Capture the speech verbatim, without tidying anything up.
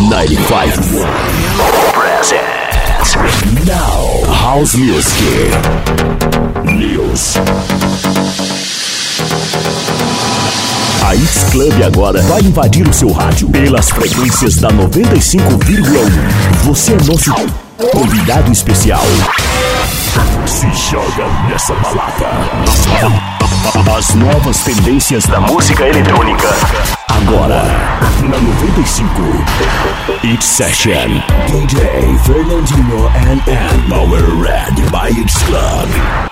ninety-five presents now House Music News. A X-Club agora vai invadir o seu rádio pelas frequências da noventa e cinco vírgula um. Você é nosso convidado especial. Se joga nessa balada. As novas tendências da música eletrônica. Agora, na noventa e cinco, X Session. D J Fernandinho and, and Power Red by X-Club.